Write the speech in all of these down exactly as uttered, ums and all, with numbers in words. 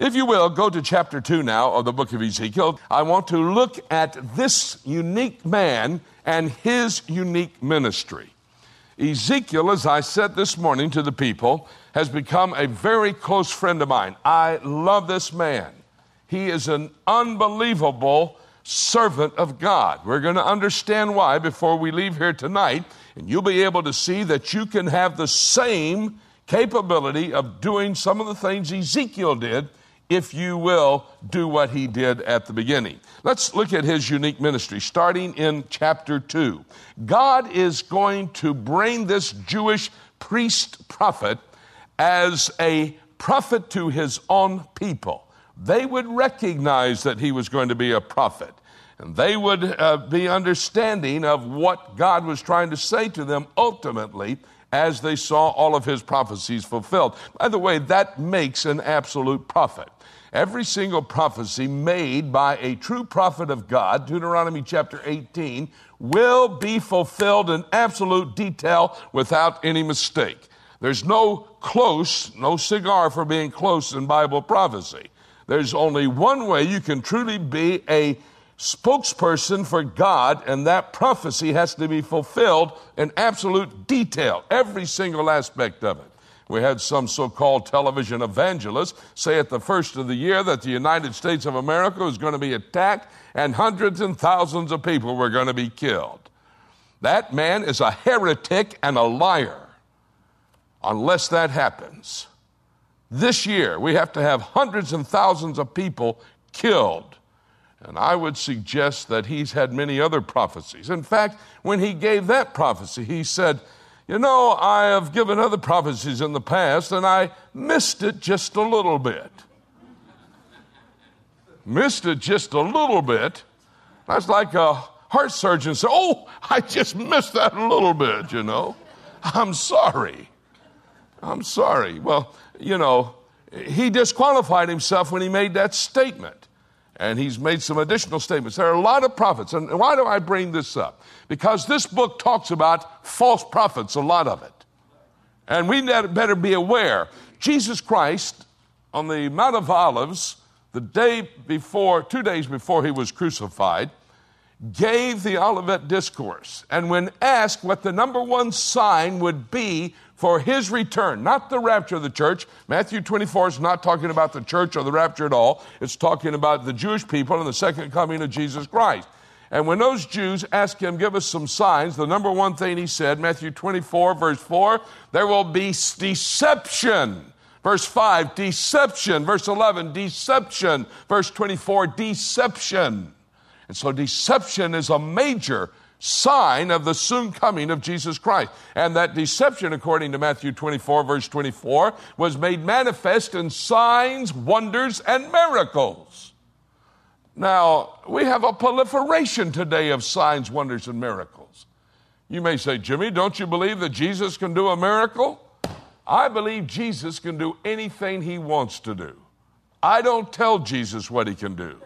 If you will, go to chapter two now of the book of Ezekiel. I want to look at this unique man and his unique ministry. Ezekiel, as I said this morning to the people, has become a very close friend of mine. I love this man. He is an unbelievable servant of God. We're going to understand why before we leave here tonight, and you'll be able to see that you can have the same capability of doing some of the things Ezekiel did if you will do what he did at the beginning. Let's look at his unique ministry, starting in chapter two. God is going to bring this Jewish priest prophet as a prophet to his own people. They would recognize that he was going to be a prophet, and they would uh, be understanding of what God was trying to say to them ultimately as they saw all of his prophecies fulfilled. By the way, that makes an absolute prophet. Every single prophecy made by a true prophet of God, Deuteronomy chapter eighteen, will be fulfilled in absolute detail without any mistake. There's no close, no cigar for being close in Bible prophecy. There's only one way you can truly be a spokesperson for God, and that prophecy has to be fulfilled in absolute detail, every single aspect of it. We had some so-called television evangelists say at the first of the year that the United States of America was going to be attacked and hundreds and thousands of people were going to be killed. That man is a heretic and a liar unless that happens. This year, we have to have hundreds and thousands of people killed. And I would suggest that he's had many other prophecies. In fact, when he gave that prophecy, he said, you know, I have given other prophecies in the past, and I missed it just a little bit. Missed it just a little bit. That's like a heart surgeon saying, oh, I just missed that a little bit, you know. I'm sorry. I'm sorry. Well, you know, he disqualified himself when he made that statement. And he's made some additional statements. There are a lot of prophets. And why do I bring this up? Because this book talks about false prophets, a lot of it. And we better be aware. Jesus Christ, on the Mount of Olives, the day before, two days before he was crucified, gave the Olivet Discourse. And when asked what the number one sign would be for his return, not the rapture of the church. Matthew twenty-four is not talking about the church or the rapture at all. It's talking about the Jewish people and the second coming of Jesus Christ. And when those Jews asked him, give us some signs, the number one thing he said, Matthew twenty-four, verse four, there will be deception. Verse five, deception. Verse eleven, deception. Verse twenty-four, deception. And so deception is a major sign of the soon coming of Jesus Christ. And that deception, according to Matthew twenty-four, verse twenty-four, was made manifest in signs, wonders, and miracles. Now, we have a proliferation today of signs, wonders, and miracles. You may say, Jimmy, don't you believe that Jesus can do a miracle? I believe Jesus can do anything he wants to do. I don't tell Jesus what he can do.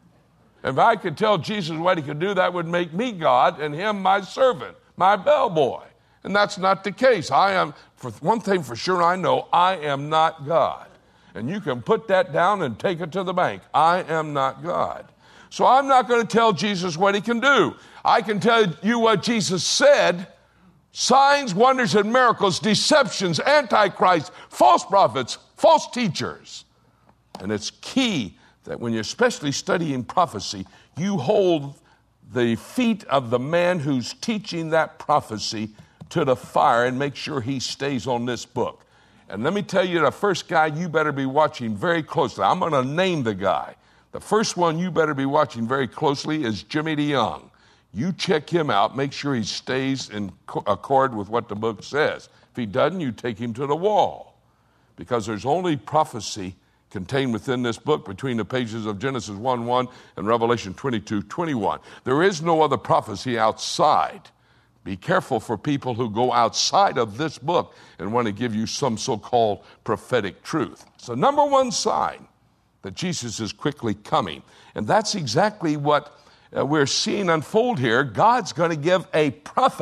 If I could tell Jesus what he could do, that would make me God and him my servant, my bellboy. And that's not the case. I am, for one thing for sure I know, I am not God. And you can put that down and take it to the bank. I am not God. So I'm not going to tell Jesus what he can do. I can tell you what Jesus said. Signs, wonders, and miracles, deceptions, antichrists, false prophets, false teachers. And it's key that when you're especially studying prophecy, you hold the feet of the man who's teaching that prophecy to the fire and make sure he stays on this book. And let me tell you, the first guy you better be watching very closely. I'm going to name the guy. The first one you better be watching very closely is Jimmy DeYoung. You check him out, make sure he stays in accord with what the book says. If he doesn't, you take him to the wall. Because there's only prophecy contained within this book between the pages of Genesis one one and Revelation twenty-two twenty-one. There is no other prophecy outside. Be careful for people who go outside of this book and want to give you some so-called prophetic truth. So number one sign that Jesus is quickly coming. And that's exactly what uh, we're seeing unfold here. God's going to give a prophet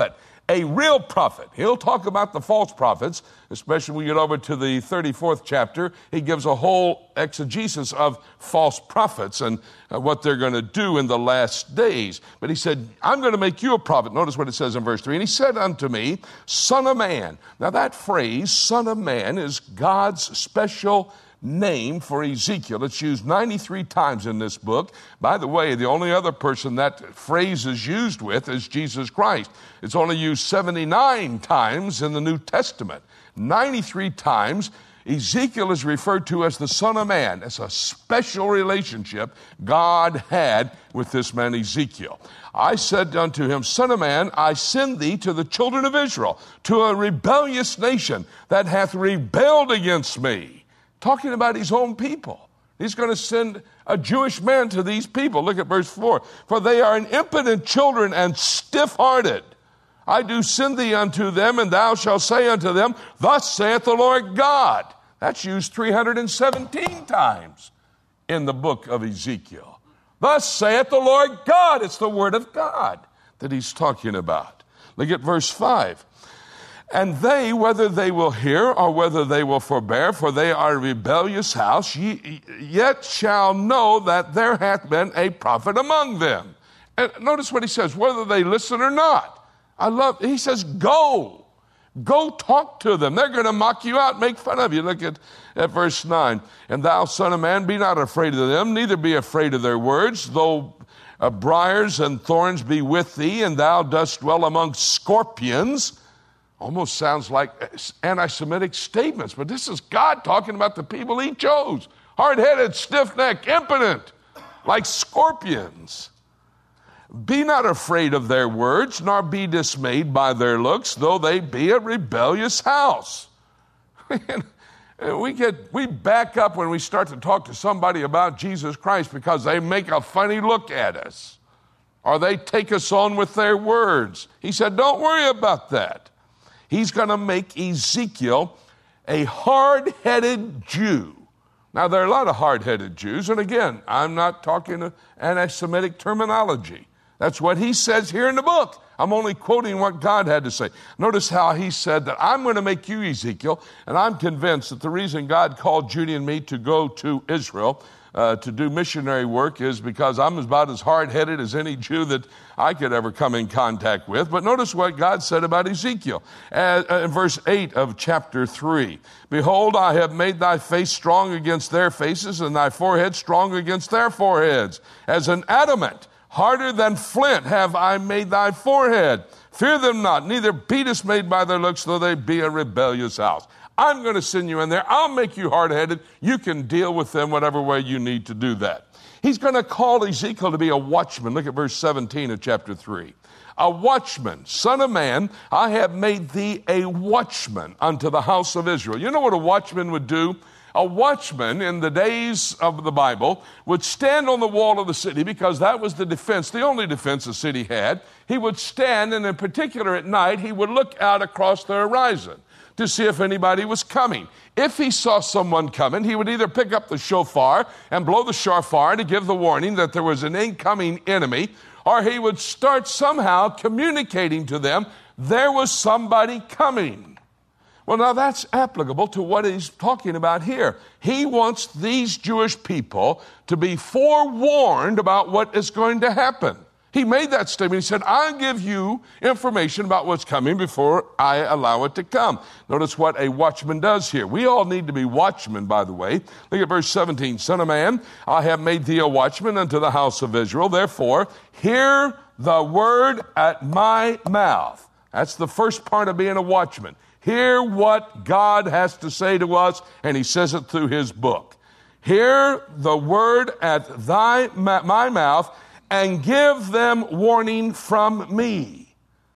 A real prophet. He'll talk about the false prophets, especially when we get over to the thirty-fourth chapter. He gives a whole exegesis of false prophets and uh, what they're going to do in the last days. But he said, I'm going to make you a prophet. Notice what it says in verse three. And he said unto me, Son of man. Now that phrase, Son of man, is God's special name for Ezekiel. It's used ninety-three times in this book. By the way, the only other person that phrase is used with is Jesus Christ. It's only used seventy-nine times in the New Testament. ninety-three times Ezekiel is referred to as the Son of Man. It's a special relationship God had with this man Ezekiel. I said unto him, Son of man, I send thee to the children of Israel, to a rebellious nation that hath rebelled against me. Talking about his own people. He's going to send a Jewish man to these people. Look at verse four. For they are an impotent children and stiff-hearted. I do send thee unto them, and thou shalt say unto them, Thus saith the Lord God. That's used three hundred seventeen times in the book of Ezekiel. Thus saith the Lord God. It's the word of God that he's talking about. Look at verse five. And they, whether they will hear or whether they will forbear, for they are a rebellious house, ye, yet shall know that there hath been a prophet among them. And notice what he says, whether they listen or not. I love, he says, go. Go talk to them. They're going to mock you out, make fun of you. Look at, at verse nine. And thou, son of man, be not afraid of them, neither be afraid of their words, though uh, briars and thorns be with thee, and thou dost dwell among scorpions. Almost sounds like anti-Semitic statements, but this is God talking about the people he chose. Hard-headed, stiff-necked, impotent, like scorpions. Be not afraid of their words, nor be dismayed by their looks, though they be a rebellious house. we get we back up when we start to talk to somebody about Jesus Christ because they make a funny look at us, or they take us on with their words. He said, don't worry about that. He's going to make Ezekiel a hard-headed Jew. Now, there are a lot of hard-headed Jews, and again, I'm not talking anti-Semitic terminology. That's what he says here in the book. I'm only quoting what God had to say. Notice how he said that I'm going to make you, Ezekiel, and I'm convinced that the reason God called Judy and me to go to Israel Uh, to do missionary work is because I'm about as hard-headed as any Jew that I could ever come in contact with. But notice what God said about Ezekiel uh, in verse eight of chapter three. Behold, I have made thy face strong against their faces, and thy forehead strong against their foreheads. As an adamant, harder than flint, have I made thy forehead. Fear them not, neither be dismayed by their looks, though they be a rebellious house. I'm going to send you in there. I'll make you hard-headed. You can deal with them whatever way you need to do that. He's going to call Ezekiel to be a watchman. Look at verse seventeen of chapter three. A watchman, son of man, I have made thee a watchman unto the house of Israel. You know what a watchman would do? A watchman in the days of the Bible would stand on the wall of the city because that was the defense, the only defense the city had. He would stand, and in particular at night, he would look out across the horizon to see if anybody was coming. If he saw someone coming, he would either pick up the shofar and blow the shofar to give the warning that there was an incoming enemy, or he would start somehow communicating to them there was somebody coming. Well, now that's applicable to what he's talking about here. He wants these Jewish people to be forewarned about what is going to happen. He made that statement. He said, I'll give you information about what's coming before I allow it to come. Notice what a watchman does here. We all need to be watchmen, by the way. Look at verse seventeen. Son of man, I have made thee a watchman unto the house of Israel. Therefore, hear the word at my mouth. That's the first part of being a watchman. Hear what God has to say to us, and he says it through his book. Hear the word at thy my mouth, and give them warning from me.